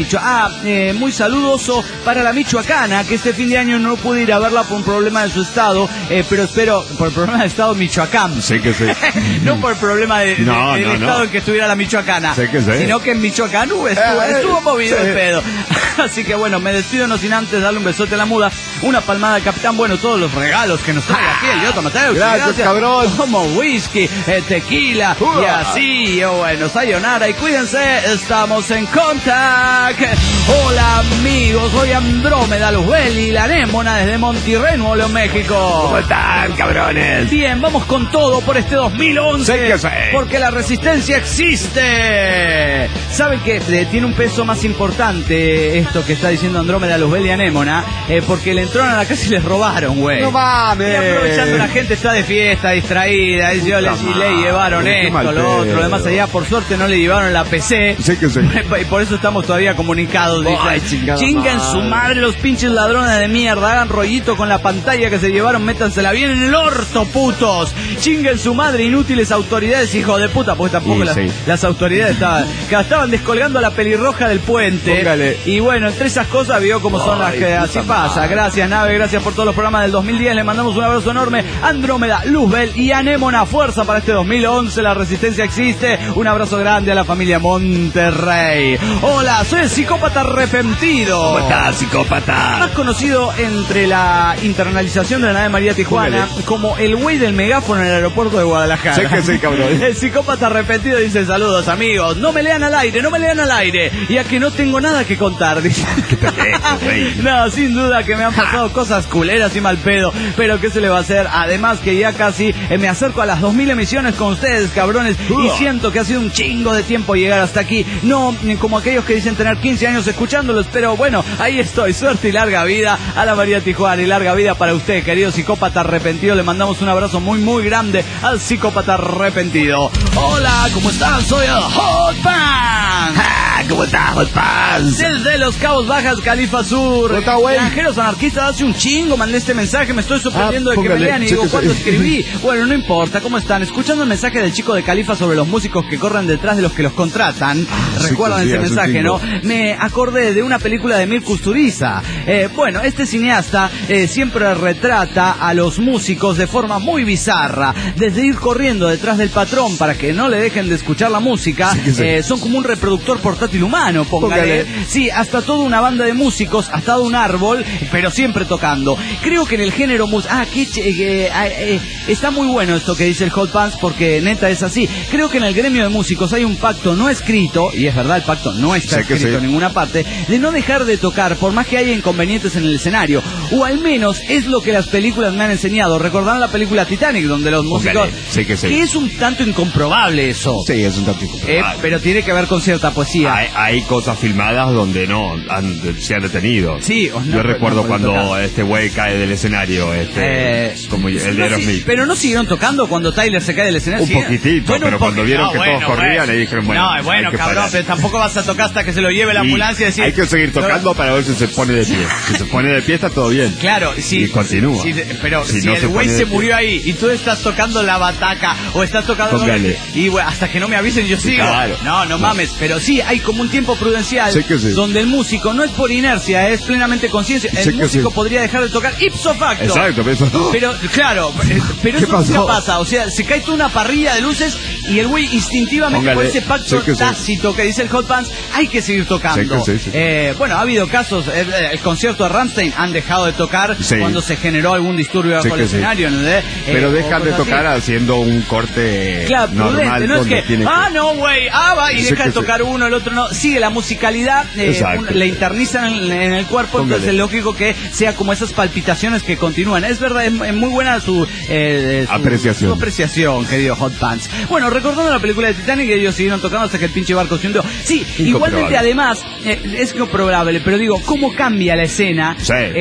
muy saludoso para la michoacana, que este fin de año no pude ir a verla por un problema de su estado, pero espero, por el problema de estado Michoacán. Sí que sí. No por el problema del No, estado no. en que estuviera la michoacana, Sí que sí. sino que en Michoacán estuvo movido sí. el pedo. Así que bueno, me despido no sin antes darle un besote a la muda, una palmada al capitán, bueno, todos los regalos que nos trae aquí el Yoto Mateusz. Gracias, cabrón. Como whisky, tequila y así, bueno, sayonara y cuídense, estamos en Contact. Hola amigos, soy Andrómeda Luzbel y la anémona desde Monterrey, Nuevo León, México. ¿Cómo están, cabrones? Bien, vamos con todo por este 2011. Sí que sí. Porque la resistencia existe. ¿Saben que tiene un peso más importante esto que está diciendo Andrómeda, Luzbel y Anémona? Porque le entraron a la casa y les robaron, güey. No mames. Y aprovechando la gente está de fiesta, distraída, y le llevaron qué esto, mal lo otro, pedo. además allá por suerte no le llevaron la PC. Sí que sí. Y por eso estamos todavía comunicados. Ay, Dicen, chingada chingan madre. su madre los pinches ladrones de mierda, hagan rollito con la pantalla que se llevaron, métansela bien en el orto, putos. Chinguen su madre, inútiles autoridades, hijo de puta, porque tampoco Y sí. las autoridades estaban descolgando a la pelirroja del puente. Póngale. Y bueno, entre esas cosas vio cómo son las que así pasa. Gracias, Nave, gracias por todos los programas del 2010. Le mandamos un abrazo enorme. Andrómeda, Luzbel y Anémona, fuerza para este 2011. La resistencia existe. Un abrazo grande a la familia Monterrey. Hola, soy el psicópata arrepentido. ¿Cómo estás, psicópata? Más conocido entre la internalización de la nave María Tijuana como el güey del megáfono en el aeropuerto de Guadalajara. Sé que sí, cabrón. El psicópata arrepentido dice: saludos amigos, no me lean al aire, ya que no tengo nada que contar, dice. No, sin duda que me han pasado cosas culeras y mal pedo, pero ¿qué se le va a hacer? Además que ya casi me acerco a las 2000 emisiones con ustedes, cabrones, y siento que ha sido un chingo de tiempo llegar hasta aquí. No como aquellos que dicen tener 15 años escuchándolos, pero bueno, ahí estoy. Suerte y larga vida a la María Tijuana, y larga vida para usted, querido psicópata arrepentido. Le mandamos un abrazo muy muy grande al psicópata arrepentido. Hola, ¿cómo están? Soy el Hot Pants. ¿Cómo estás, Hot Pants? Desde Los Cabos Bajas, Califa Sur. Granjeros anarquistas, hace un chingo mandé este mensaje, me estoy sorprendiendo de que me lean y digo, ¿cuándo escribí? Bueno, no importa, ¿cómo están? Escuchando el mensaje del chico de Califa sobre los músicos que corren detrás de los que los contratan. ¿Recuerdan ese mensaje, no? Me acordé de una película de Mir Kusturica. Bueno, este cineasta siempre retrata a los músicos de forma muy bizarra. Desde ir corriendo detrás del patrón para que no le dejen de escuchar la música, son como un reproductor portátil humano, póngale. Sí, hasta toda una banda de músicos, hasta un árbol, pero siempre tocando. Creo que en el género está muy bueno esto que dice el Hot Pants, porque neta es así. Creo que en el gremio de músicos hay un pacto no escrito, y es verdad, el pacto no está escrito en ninguna parte, de no dejar de tocar por más que haya inconvenientes en el escenario, o al menos es lo que las películas me han enseñado. ¿Recordarán la película Titanic, donde los músicos... que es un tanto incomprobable eso. Sí, es un tanto incomprobable. Pero tiene que ver con cierta poesía. Hay cosas filmadas donde se han detenido. Sí, yo recuerdo cuando este güey cae del escenario, como el de Aerosmith. Pero no siguieron tocando cuando Tyler se cae del escenario. Un poquitito, bueno, pero cuando vieron que todos corrían, le dijeron, bueno, cabrón, pero tampoco vas a tocar hasta que se lo lleve la ambulancia y decir... Hay que seguir tocando para ver si se pone de pie. Si se pone de pie está todo bien. Claro, sí. Y continúa. Pero si el güey se murió ahí y tú estás tocando la bataca o estás tocando... Y bueno, hasta que no me avisen yo sigo. Claro. No mames, pero sí hay como un tiempo prudencial donde el músico no es por inercia, es plenamente conciencia. El músico podría dejar de tocar ipso facto. Exacto, pero claro, pero eso nunca pasa. O sea, se cae toda una parrilla de luces y el güey instintivamente por ese pacto tácito que dice el Hot Pants, hay que seguir tocando. Bueno, ha habido casos, el concierto de Rammstein han dejado de tocar cuando se generó algún disturbio bajo el escenario, ¿no? Pero dejan de tocar haciendo un corte normal. No es que, no güey, va y deja de tocar uno, el otro no. Sigue la musicalidad, le internizan en el cuerpo, entonces es lógico que sea como esas palpitaciones que continúan. Es verdad, es muy buena su apreciación, querido Hot Pants. Bueno, recordando la película de Titanic, ellos siguieron tocando hasta que el pinche barco se hundió. Sí, igualmente además, es incomprobable, pero digo, ¿cómo cambia la escena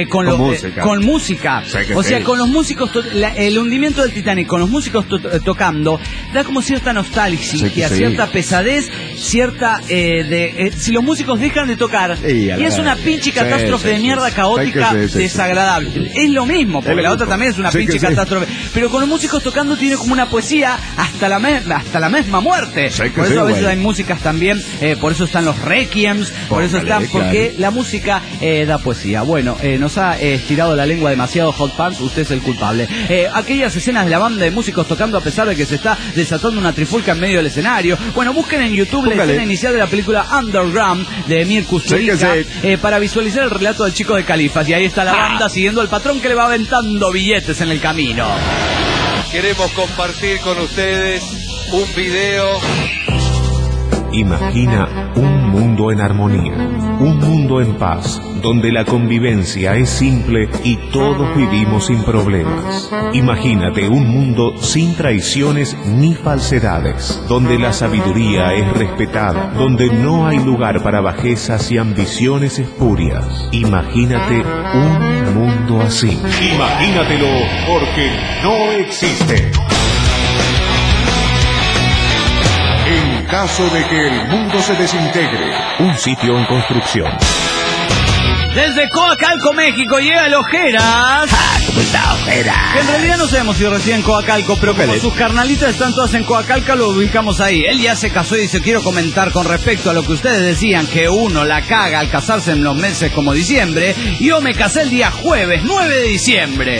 con música? O sea, con los músicos, el hundimiento del Titanic, con los músicos tocando, da como cierta nostalgia, cierta pesadez, cierta si los músicos dejan de tocar y es una pinche catástrofe de mierda caótica, desagradable. Es lo mismo, porque la otra también es una pinche catástrofe, pero con los músicos tocando tiene como una poesía hasta la misma muerte. Por eso a veces hay músicas también, por eso están los requiems, por eso están, porque la música da poesía. Bueno, nos ha estirado la lengua demasiado Hot Pants, usted es el culpable. Aquellas escenas de la banda de músicos tocando a pesar de que se está desatando una trifulca en medio del escenario. Bueno, busquen en YouTube la escena inicial de la película Underground de Mir Kusturica para visualizar el relato del chico de Califas, y ahí está la banda siguiendo al patrón que le va aventando billetes en el camino. Queremos compartir con ustedes un video. Imagina un mundo en armonía, un mundo en paz, donde la convivencia es simple y todos vivimos sin problemas. Imagínate un mundo sin traiciones ni falsedades, donde la sabiduría es respetada, donde no hay lugar para bajezas y ambiciones espurias. Imagínate un mundo así. Imagínatelo, porque no existe. En caso de que el mundo se desintegre, un sitio en construcción. Desde Coacalco, México, llega el Ojeras. ¿Cómo está, Ojeras? Que en realidad no sabemos si reside en Coacalco, pero como sus carnalitas están todas en Coacalco, lo ubicamos ahí. Él ya se casó y dice, quiero comentar con respecto a lo que ustedes decían, que uno la caga al casarse en los meses como diciembre. Yo me casé el día jueves 9 de diciembre.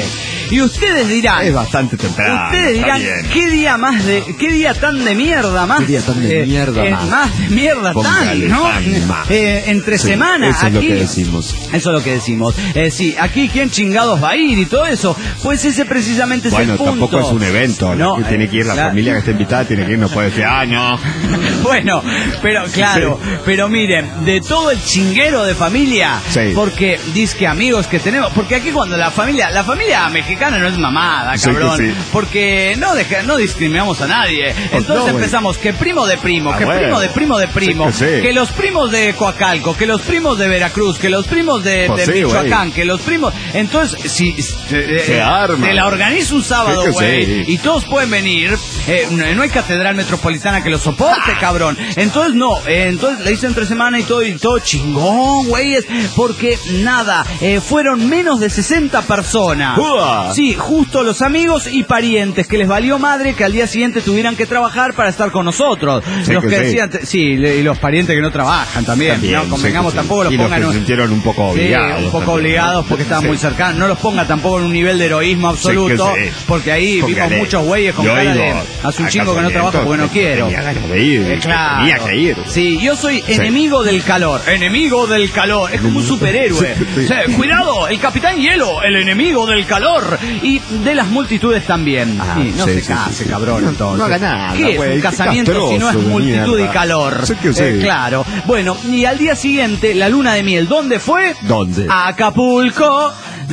Y ustedes dirán... Es bastante temprano. Ustedes dirán, ¿qué día tan de mierda más? ¿Qué día tan de mierda más? Más de mierda Póngale tan, ¿no? más. Entre semana. Eso aquí, es lo que decimos. Eso es lo que decimos. Sí, aquí ¿quién chingados va a ir y todo eso? Pues ese precisamente es el punto. Bueno, tampoco es un evento. No, tiene que ir la familia que está invitada, tiene que ir, no puede decir, no. Bueno, pero claro, pero miren, de todo el chinguero de familia, porque disque amigos que tenemos, porque aquí cuando la familia mexicana no es mamada, cabrón, porque no discriminamos a nadie. Entonces empezamos que primo de primo, que primo de primo de primo, que los primos de Coacalco, que los primos de Veracruz, que los primos de Michoacán, que los primos, entonces si se la organiza un sábado, güey, y todos pueden venir, no hay catedral metropolitana que lo soporte, cabrón. Entonces entonces le hice entre semana y todo chingón, güeyes, porque nada, fueron menos de 60 personas. Sí, justo los amigos y parientes que les valió madre que al día siguiente tuvieran que trabajar para estar con nosotros. Los que decían, y los parientes que no trabajan también, no convengamos, tampoco los pongan, los que se sintieron un poco obligados, porque estaban muy cercanos. No los ponga tampoco en un nivel de heroísmo absoluto, porque ahí vimos muchos güeyes con cara de hace un chingo que no trabajo porque no quiero. Tenía ganas de ir, tenía que ir. Sí, yo soy enemigo del calor. Enemigo del calor. Es como un superhéroe. Cuidado, el Capitán Hielo, el enemigo del calor. Y de las multitudes también. No se case, cabrón, entonces. No haga nada. ¿Qué es un casamiento si no es multitud y calor? Claro. Bueno, y al día siguiente, la luna de miel, ¿dónde fue? ¿Dónde? Acapulco.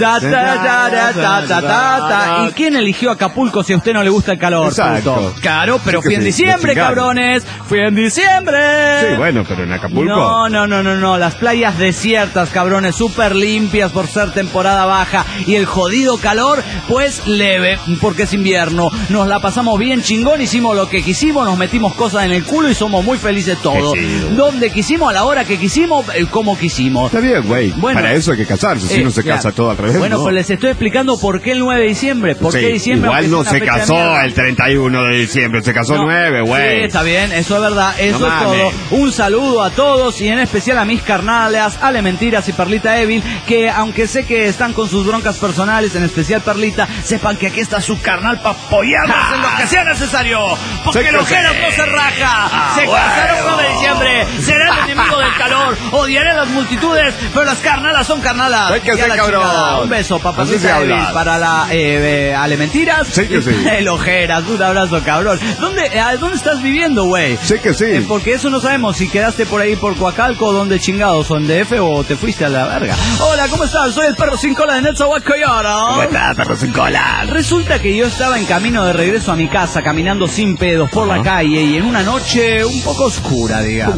¿Y quién eligió Acapulco si a usted no le gusta el calor? Exacto. Claro, pero fui en diciembre, cabrones. Fui en diciembre. Sí, bueno, pero en Acapulco. No. Las playas desiertas, cabrones, súper limpias por ser temporada baja. Y el jodido calor, pues leve, porque es invierno. Nos la pasamos bien chingón, hicimos lo que quisimos, nos metimos cosas en el culo y somos muy felices todos. Donde quisimos, a la hora que quisimos, como quisimos. Está bien, güey. Bueno, para eso hay que casarse, si no se casa todo al revés. Bueno, pues les estoy explicando por qué el 9 de diciembre. ¿Por qué diciembre? Igual no se casó el 31 de diciembre, se casó el 9, güey. Sí, está bien, eso es verdad, eso es todo. Un saludo a todos y en especial a mis carnales, Ale Mentiras y Perlita Evil, que aunque sé que están con sus broncas personales, en especial Perlita, sepan que aquí está su carnal para apoyarnos en lo que sea necesario. Porque el Ojeras no se raja. Se casaron el 9 de diciembre, será el enemigo del calor, odiaré las multitudes, pero las carnalas son carnalas. Hay que ser cabrón. Un beso, papacita Evil, para la Ale Mentiras. Sí que sí. El Ojeras, un abrazo, cabrón. ¿Dónde estás viviendo, güey? Sí que sí. Porque eso no sabemos si quedaste por ahí por Coacalco o donde chingados, o en DF o te fuiste a la verga. Hola, ¿cómo estás? Soy el perro sin cola de Netzahualcoyora. ¿Cómo estás, perro sin cola? Resulta que yo estaba en camino de regreso a mi casa, caminando sin pedos por la calle y en una noche un poco oscura, digamos.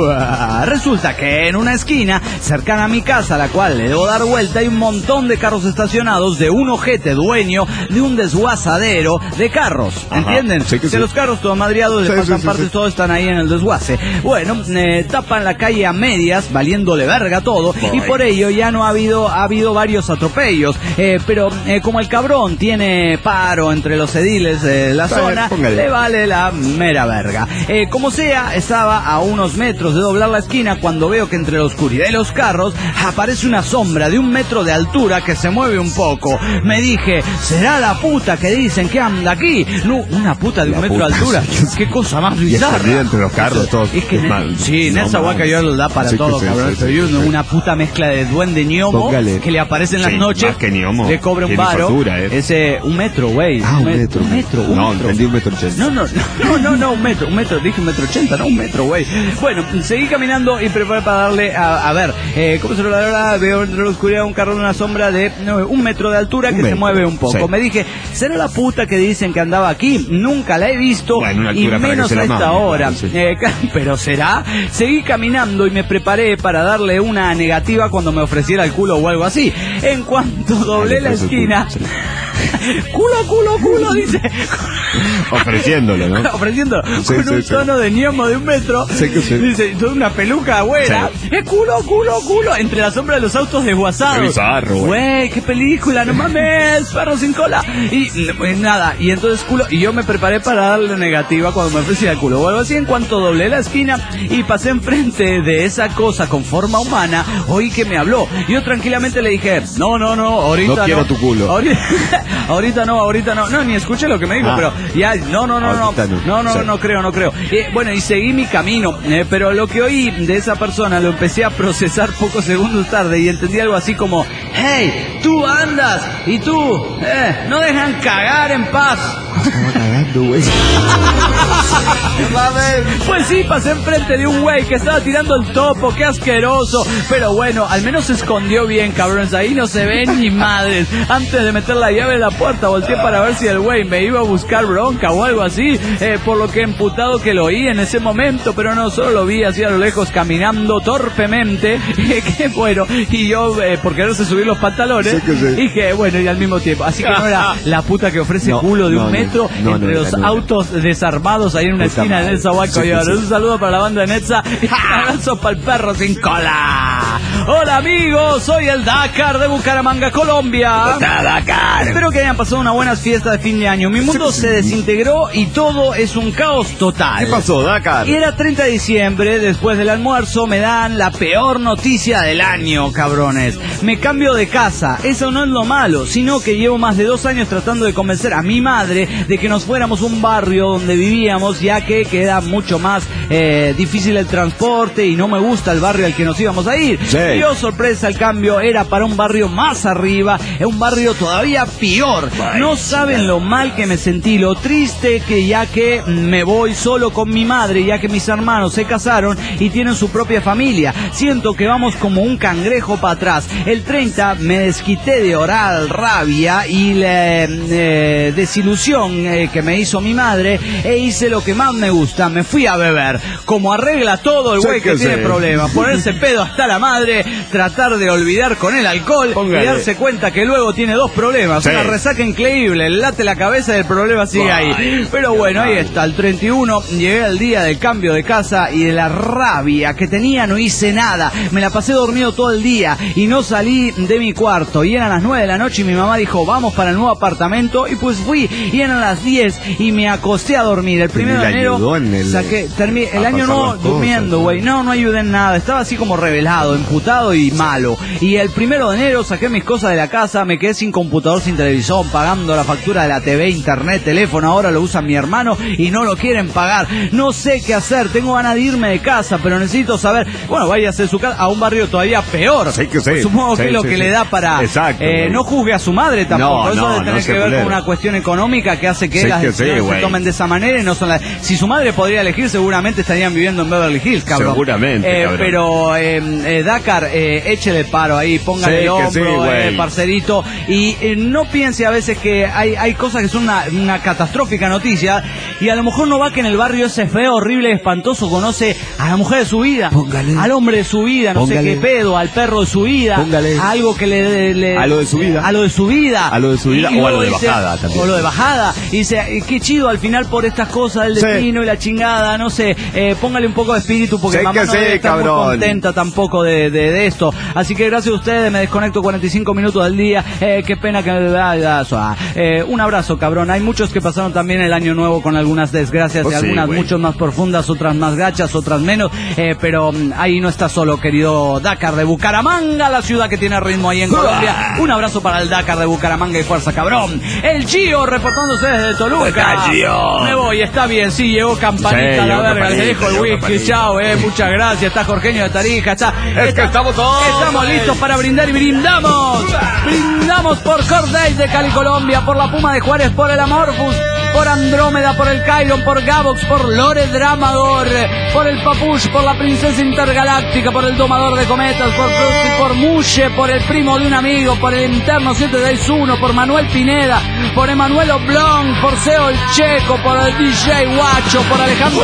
Resulta que en una esquina cercana a mi casa, a la cual le debo dar vuelta, hay un montón de carros estacionados de un ojete dueño de un desguazadero de carros, ¿entienden? Sí, de los carros todos madriados, le faltan partes, todos están ahí en el desguace. Bueno, tapan la calle a medias, valiéndole verga todo, y por ello ya no ha habido varios atropellos, pero como el cabrón tiene paro entre los ediles de la zona, le vale la mera verga. Como sea, estaba a unos metros de doblar la esquina cuando veo que entre la oscuridad y los carros aparece una sombra de 1 metro de altura que se mueve un poco. Me dije, ¿será la puta que dicen que anda aquí? No, una puta de 1 metro de altura. Qué cosa más bizarra. Y entre los carros, todos. Es que sí, Netzahualcoyora lo da para todo, cabrón. Pero yo una puta mezcla de duende ñomo que le aparece en las noches. Más que ñomo. Le cobra un varo. Ese 1 metro, güey. Ah, 1 metro. No, entendí 1,80 m. No, 1 metro. Dije 1,80 m, no 1 metro, güey. Bueno, seguí caminando y preparé para darle a ver. ¿Cómo se lo da? Veo entre la oscuridad un carro de una sombra de 1 metro de altura que se mueve un poco. Sí. Me dije, ¿será la puta que dicen que andaba aquí? Nunca la he visto, bueno, y menos a esta hora. Sí. Pero ¿será? Seguí caminando y me preparé para darle una negativa cuando me ofreciera el culo o algo así. En cuanto doblé la esquina... Culo, dice. Ofreciéndolo, ¿no? Ofreciéndolo. Con un tono de ñomo de 1 metro. Sí. Dice, toda una peluca abuela. Sí. Culo. Entre la sombra de los autos desguazados. Qué bizarro, güey, qué película, no mames, perro sin cola. Y nada, y entonces culo. Y yo me preparé para darle negativa cuando me ofrecía el culo. O algo así, en cuanto doblé la esquina y pasé enfrente de esa cosa con forma humana, oí que me habló. Yo tranquilamente le dije, no, ahorita no. No quiero tu culo. Ahorita no. No, ni escuché lo que me dijo, pero ya, no creo. Bueno, y seguí mi camino, pero lo que oí de esa persona lo empecé a procesar pocos segundos tarde y entendí algo así como, hey, tú andas y tú, no dejan cagar en paz. Estaba cagando, güey. Pues sí, pasé enfrente de un güey que estaba tirando el topo, qué asqueroso. Pero bueno, al menos se escondió bien, cabrones. Ahí no se ven ni madres. Antes de meter la llave en la puerta, volteé para ver si el güey me iba a buscar bronca o algo así. Por lo que emputado que lo oí en ese momento, pero no, solo lo vi así a lo lejos caminando torpemente. Qué bueno. Y yo, por quererse subir los pantalones, dije, bueno, y al mismo tiempo. Así que no era la puta que ofrece culo de 1 metro entre los autos desarmados ahí en una esquina de Netza Huaco. Un saludo para la banda de Netza y un abrazo para el perro sin cola. Hola amigos, soy el Dakar de Bucaramanga, Colombia. ¡Hola, Dakar! Espero que hayan pasado una buena fiesta de fin de año. Mi mundo se desintegró y todo es un caos total. ¿Qué pasó, Dakar? Y era 30 de diciembre, después del almuerzo me dan la peor noticia del año, cabrones. Me cambio de casa. Eso no es lo malo, sino que llevo más de 2 años tratando de convencer a mi madre de que nos fuéramos a un barrio donde vivíamos, ya que queda mucho más difícil el transporte y no me gusta el barrio al que nos íbamos a ir. Sí. Y oh, sorpresa, el cambio era para un barrio más arriba, un barrio todavía peor. No saben lo mal que me sentí, lo triste que ya que me voy solo con mi madre, ya que mis hermanos se casaron y tienen su propia familia. Siento que vamos como un cangrejo para atrás. El 30 me desquité de oral rabia y la desilusión que me hizo mi madre e hice lo que más me gusta, me fui a beber. Como arregla todo el güey que tiene problemas, ponerse pedo hasta la madre, tratar de olvidar con el alcohol y darse cuenta que luego tiene 2 problemas, una resaca increíble, el late la cabeza y el problema sigue ahí. Pero bueno, ahí está, el 31 llegué al día del cambio de casa y de la rabia que tenía no hice nada, me la pasé dormido todo el día y no salí de mi cuarto y eran las 9 de la noche y mi mamá dijo vamos para el nuevo apartamento y pues fui y eran las 10 y me acosté a dormir. El 1 de enero saqué, el año nuevo durmiendo, güey, no ayudé en nada, estaba así como revelado, emputado y malo. Y el 1 de enero saqué mis cosas de la casa, me quedé sin computador, sin televisor, pagando la factura de la TV, internet, teléfono, ahora lo usa mi hermano y no lo quieren pagar. No sé qué hacer, tengo ganas de irme de casa, pero necesito saber, bueno, váyase a su casa, a un barrio todavía peor. Pues supongo que es lo que le da para... Exacto, no juzgue a su madre tampoco, eso debe tener que ver culero con una cuestión económica que hace que las decisiones se tomen de esa manera y no son las... Si su madre podría elegir, seguramente estarían viviendo en Beverly Hills, cabrón. Seguramente, cabrón. Pero Dakar, échele paro ahí, póngale el hombro, parcerito, y no piense a veces que hay cosas que son una catastrófica noticia, y a lo mejor no va que en el barrio ese feo, horrible, espantoso, conoce a la mujer de su vida, al hombre de su vida, no sé qué pedo, al perro de su vida, a algo que le a lo de su vida, a lo de su vida, o a lo de bajada también. O lo de bajada, y dice, qué chido al final por estas cosas del destino y la chingada, no sé, póngale un poco de espíritu porque mamá no debe estar muy contenta tampoco de esto. Así que gracias a ustedes, me desconecto 45 minutos al día. Qué pena que un abrazo, cabrón. Hay muchos que pasaron también el año nuevo con algunas desgracias, y algunas mucho más profundas, otras más gachas, otras menos, pero ahí no está solo, querido Dakar de Bucaramanga, la ciudad que tiene ritmo ahí en Colombia. Un abrazo para el Dakar de Bucaramanga y fuerza, cabrón. El Gio reportándose desde Toluca. Me voy, está bien, sí, llegó Campanita, la verga, le dejo el whisky, chao, muchas gracias. Está Jorgeño de Tarija, que estamos todos listos para brindar y brindamos por Corday de Cali, Colombia, por la Puma de Juárez, por el Amorphous, por Andrómeda, por el Chiron, por Gavox, por Lore Dramador, por el Papush, por la Princesa Intergaláctica, por el Domador de Cometas, por Frosty, por Mushe, por el primo de un amigo, por el Interno 761, por Manuel Pineda, por Emanuel Oblong, por Seo el Checo, por el DJ Guacho, por Alejandro...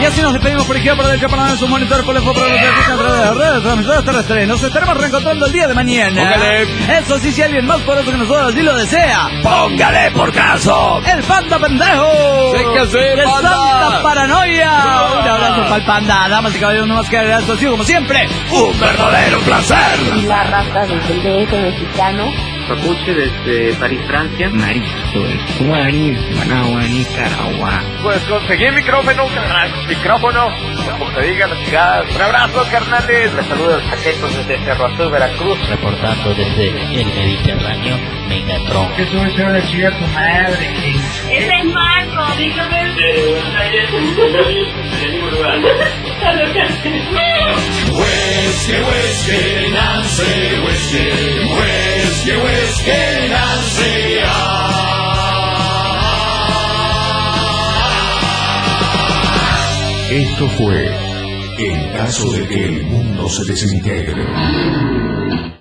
así nos despedimos por izquierda, por derecha, para sus monitores, por el foro, por los que escuchan a través de las redes transmisoras terrestres. Nos estaremos reencontrando el día de mañana. Póngale. Eso sí, si alguien más poderoso que nosotros así lo desea. Póngale por caso. ¡El panda pendejo! ¡Véngase, ¡De panda! Santa Paranoia! Un abrazo para el panda. Damas y caballeros, no más que agregar, esto ha sido como siempre Un verdadero placer. Y la raza desde el DF mexicano. Papuche desde París, Francia. Maristo de Juárez, Managua, Nicaragua. Pues conseguí micrófono, como te digan las chicas. Un abrazo, carnales. Les saludo a los paquetos desde Cerro Azul, Veracruz. Reportando desde el Mediterráneo, Megatron. Que tú eres una chica tu madre. Ese es Marco, dígame. Esto fue En caso de que el mundo se desintegre.